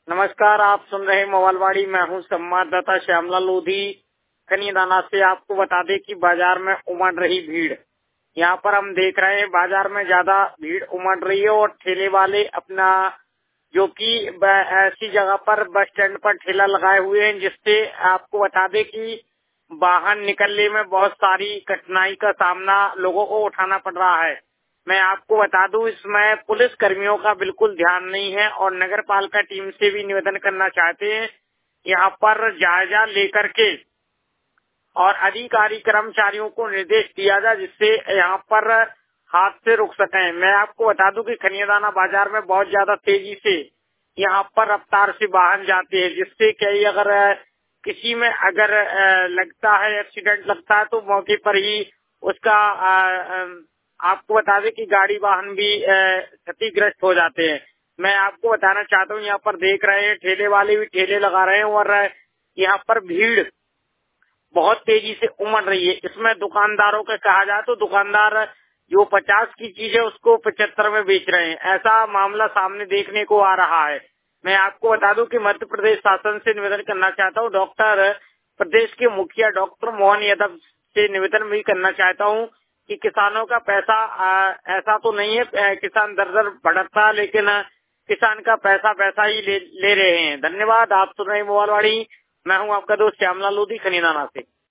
नमस्कार, आप सुन रहे मोबाइलवाड़ी। मैं हूं संवाददाता श्यामलाल लोधी खनियादाना से। आपको बता दें कि बाजार में उमड़ रही भीड़। यहाँ पर हम देख रहे हैं बाजार में ज्यादा भीड़ उमड़ रही है और ठेले वाले अपना जो कि ऐसी जगह पर बस स्टैंड पर ठेला लगाए हुए हैं, जिससे आपको बता दें कि बाहर निकलने में बहुत सारी कठिनाई का सामना लोगों को उठाना पड़ रहा है। मैं आपको बता दूं, इसमें पुलिस कर्मियों का बिल्कुल ध्यान नहीं है और नगर पालिका टीम से भी निवेदन करना चाहते हैं यहाँ पर जायजा लेकर के और अधिकारी कर्मचारियों को निर्देश दिया जाए, जिससे यहाँ पर हादसे रुक सकें। मैं आपको बता दूं कि खनियादाना बाजार में बहुत ज्यादा तेजी से यहाँ पर रफ्तार से वाहन जाते हैं, जिससे कई अगर किसी में अगर लगता है, एक्सीडेंट लगता है, तो मौके पर ही उसका आपको बता दें कि गाड़ी वाहन भी क्षतिग्रस्त हो जाते हैं। मैं आपको बताना चाहता हूँ, यहाँ पर देख रहे हैं ठेले वाले भी ठेले लगा रहे हैं और यहाँ पर भीड़ बहुत तेजी से उमड़ रही है। इसमें दुकानदारों का कहा जाए तो दुकानदार जो 50 की चीज है उसको 75 में बेच रहे हैं। ऐसा मामला सामने देखने को आ रहा है। मैं आपको बता दूं कि मध्य प्रदेश शासन से निवेदन करना चाहता हूं, प्रदेश के मुखिया डॉक्टर मोहन यादव से निवेदन भी करना चाहता हूं कि किसानों का पैसा ऐसा तो नहीं है किसान दर दर भटकता, लेकिन किसान का पैसा वैसा ही ले रहे हैं। धन्यवाद। आप सुन रहे मोबाइलवाड़ी। मैं हूं आपका दोस्त श्यामलाल लोधी खनियादाना से।